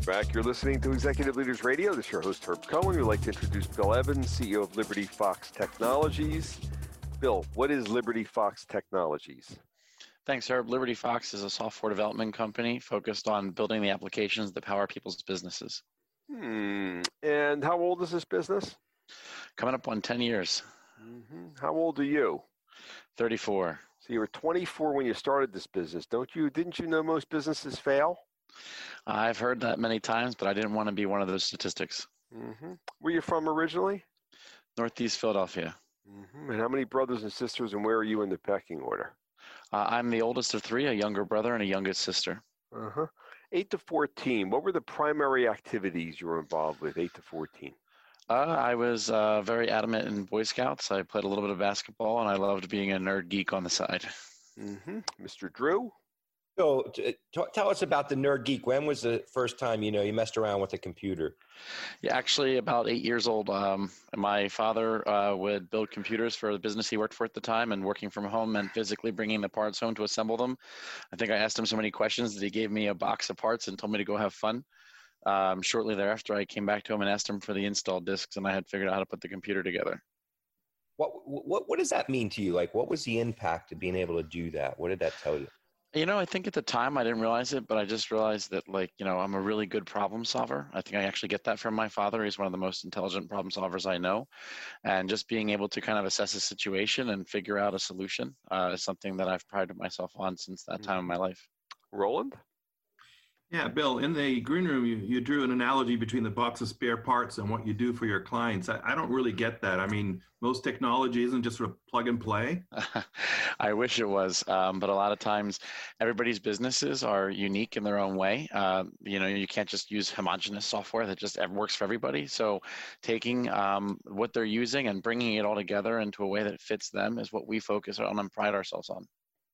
Back. You're listening to Executive Leaders Radio. This is your host, Herb Cohen. We'd like to introduce Bill Evans, CEO of Liberty Fox Technologies. Bill, what is Liberty Fox Technologies? Thanks, Herb. Liberty Fox is a software development company focused on building the applications that power people's businesses. And how old is this business? Coming up on 10 years. How old are you? 34. So you were 24 when you started this business, Didn't you know most businesses fail? I've heard that many times, but I didn't want to be one of those statistics. Where are you from originally? Northeast Philadelphia. And how many brothers and sisters, and where are you in the pecking order? I'm the oldest of three, a younger brother and a youngest sister. 8 to 14, what were the primary activities you were involved with, 8 to 14? I was very adamant in Boy Scouts. I played a little bit of basketball, and I loved being a nerd geek on the side. Mr. Drew? So tell us about the Nerd Geek. When was the first time, you messed around with a computer? Yeah, actually about 8 years old. My father would build computers for the business he worked for at the time, and working from home meant physically bringing the parts home to assemble them. I think I asked him so many questions that he gave me a box of parts and told me to go have fun. Shortly thereafter, I came back to him and asked him for the install discs, and I had figured out how to put the computer together. What does that mean to you? Like, what was the impact of being able to do that? What did that tell you? I think at the time I didn't realize it, but I just realized that, I'm a really good problem solver. I think I actually get that from my father. He's one of the most intelligent problem solvers I know. And just being able to kind of assess a situation and figure out a solution is something that I've prided myself on since that time in my life. Roland? Yeah, Bill, in the green room, you drew an analogy between the box of spare parts and what you do for your clients. I don't really get that. I mean, most technology isn't just sort of plug and play. I wish it was, but a lot of times everybody's businesses are unique in their own way. You can't just use homogeneous software that just works for everybody. So taking what they're using and bringing it all together into a way that fits them is what we focus on and pride ourselves on.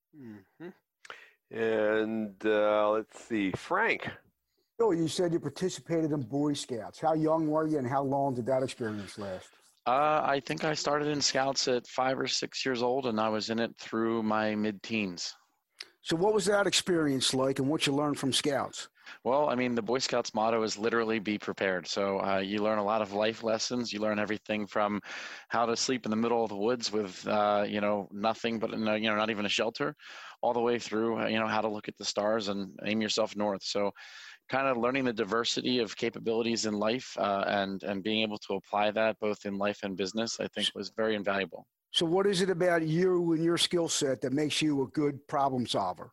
And let's see, Frank. Bill, you said you participated in Boy Scouts. How young were you, and how long did that experience last? I think I started in Scouts at 5 or 6 years old, and I was in it through my mid-teens. So what was that experience like, and what you learned from Scouts? Well, I mean, the Boy Scouts motto is literally be prepared. So you learn a lot of life lessons. You learn everything from how to sleep in the middle of the woods with, nothing but, not even a shelter, all the way through, how to look at the stars and aim yourself north. So kind of learning the diversity of capabilities in life and being able to apply that both in life and business, I think was very invaluable. So what is it about you and your skill set that makes you a good problem solver?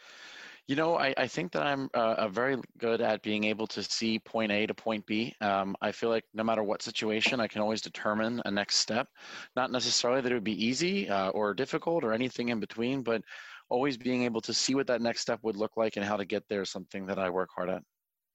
I think that I'm very good at being able to see point A to point B. I feel like no matter what situation, I can always determine a next step. Not necessarily that it would be easy or difficult or anything in between, but always being able to see what that next step would look like and how to get there is something that I work hard at.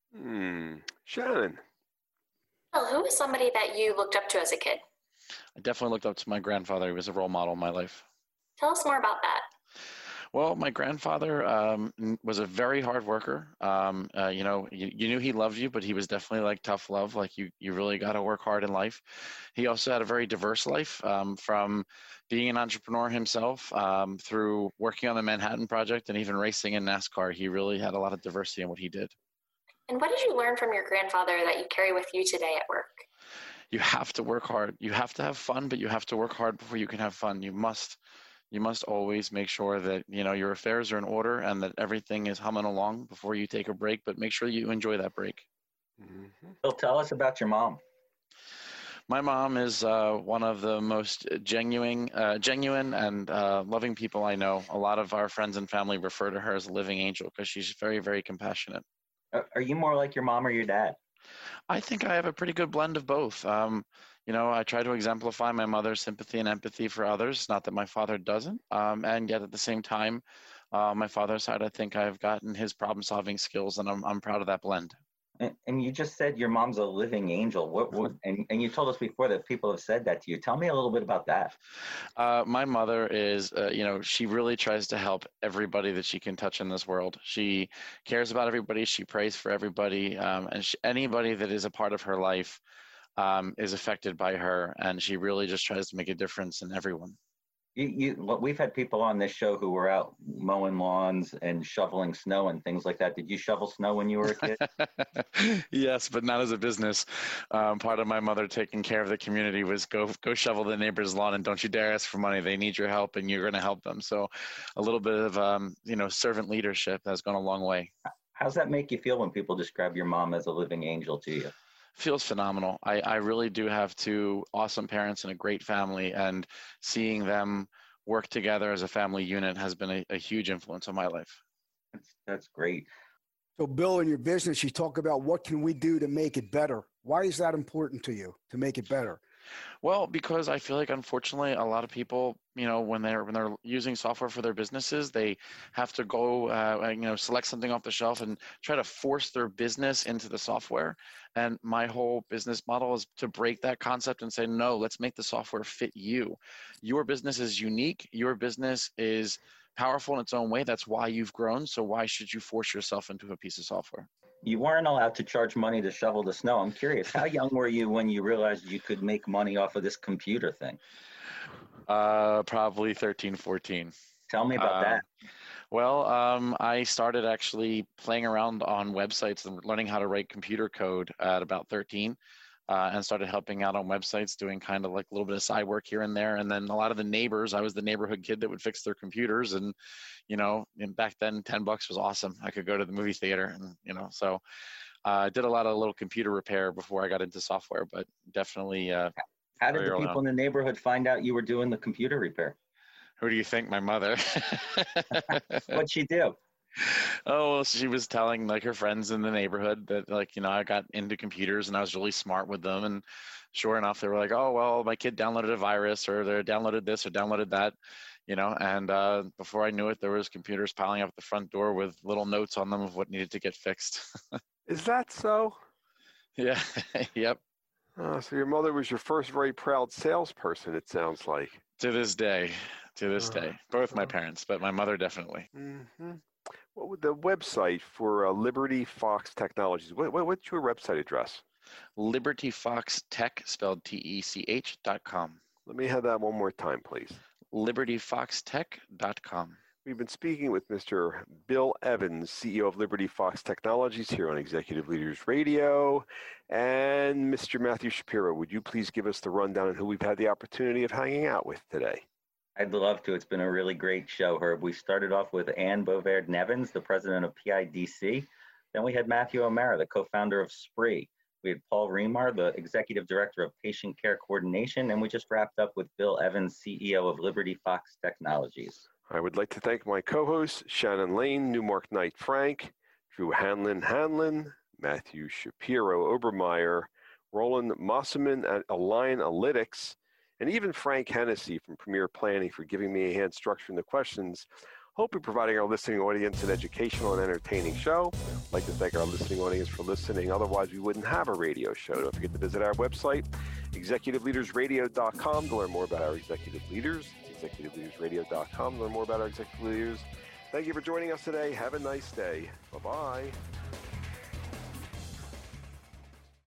Shannon. Well, who was somebody that you looked up to as a kid? I definitely looked up to my grandfather. He was a role model in my life. Tell us more about that. Well, my grandfather was a very hard worker. You knew he loved you, but he was definitely like tough love. Like you really got to work hard in life. He also had a very diverse life, from being an entrepreneur himself through working on the Manhattan Project and even racing in NASCAR. He really had a lot of diversity in what he did. And what did you learn from your grandfather that you carry with you today at work? You have to work hard. You have to have fun, but you have to work hard before you can have fun. You must always make sure that, your affairs are in order and that everything is humming along before you take a break, but make sure you enjoy that break. Bill, tell us about your mom. My mom is one of the most genuine and loving people I know. A lot of our friends and family refer to her as a living angel because she's very, very compassionate. Are you more like your mom or your dad? I think I have a pretty good blend of both. I try to exemplify my mother's sympathy and empathy for others, not that my father doesn't. And yet at the same time, my father's side, I think I've gotten his problem-solving skills, and I'm proud of that blend. And you just said your mom's a living angel. And you told us before that people have said that to you. Tell me a little bit about that. My mother is, she really tries to help everybody that she can touch in this world. She cares about everybody. She prays for everybody. And anybody that is a part of her life is affected by her. And she really just tries to make a difference in everyone. We've had people on this show who were out mowing lawns and shoveling snow and things like that. Did you shovel snow when you were a kid? Yes, but not as a business. Part of my mother taking care of the community was go shovel the neighbor's lawn, and don't you dare ask for money. They need your help, and you're going to help them. So a little bit of servant leadership has gone a long way. How's that make you feel when people describe your mom as a living angel to you? Feels phenomenal. I really do have two awesome parents and a great family, and seeing them work together as a family unit has been a huge influence on my life. That's great. So, Bill, in your business, you talk about what can we do to make it better. Why is that important to you, to make it better? Well, because I feel like, unfortunately, a lot of people, when they're using software for their businesses, they have to go, select something off the shelf and try to force their business into the software. And my whole business model is to break that concept and say, no, let's make the software fit you. Your business is unique. Your business is powerful in its own way. That's why you've grown. So why should you force yourself into a piece of software? You weren't allowed to charge money to shovel the snow. I'm curious, how young were you when you realized you could make money off of this computer thing? Probably 13, 14. Tell me about that. Well, I started actually playing around on websites and learning how to write computer code at about 13. And started helping out on websites, doing kind of like a little bit of side work here and there. And then a lot of the neighbors, I was the neighborhood kid that would fix their computers. And, and back then $10 was awesome. I could go to the movie theater and, so I did a lot of little computer repair before I got into software, but definitely. How did the people in the neighborhood find out you were doing the computer repair? Who do you think? My mother. What'd she do? Oh, well, she was telling like her friends in the neighborhood that I got into computers and I was really smart with them. And sure enough, they were like, oh, well, my kid downloaded a virus or they downloaded this or downloaded that, and before I knew it, there was computers piling up at the front door with little notes on them of what needed to get fixed. Is that so? Yeah. Yep. So your mother was your first very proud salesperson, it sounds like. To this day. Both my parents, but my mother definitely. Mm-hmm. What would the website for Liberty Fox Technologies? What's your website address? LibertyFoxTech, spelled TECH.com. Let me have that one more time, please. LibertyFoxTech.com. We've been speaking with Mr. Bill Evans, CEO of Liberty Fox Technologies here on Executive Leaders Radio. And Mr. Matthew Shapiro, would you please give us the rundown on who we've had the opportunity of hanging out with today? I'd love to. It's been a really great show, Herb. We started off with Ann Bovaird Nevins, the president of PIDC. Then we had Matthew O'Mara, the co-founder of Spree. We had Paul Remar, the executive director of patient care coordination. And we just wrapped up with Bill Evans, CEO of Liberty Fox Technologies. I would like to thank my co-hosts, Shannon Lane, Newmark Knight Frank, Drew Hanlon, Matthew Shapiro Obermeyer, Roland Mosselman at Align Analytics, and even Frank Hennessy from Premier Planning for giving me a hand structuring the questions. Hopefully providing our listening audience an educational and entertaining show. I'd like to thank our listening audience for listening. Otherwise, we wouldn't have a radio show. Don't forget to visit our website, executiveleadersradio.com, to learn more about our executive leaders, executiveleadersradio.com, to learn more about our executive leaders. Thank you for joining us today. Have a nice day. Bye-bye.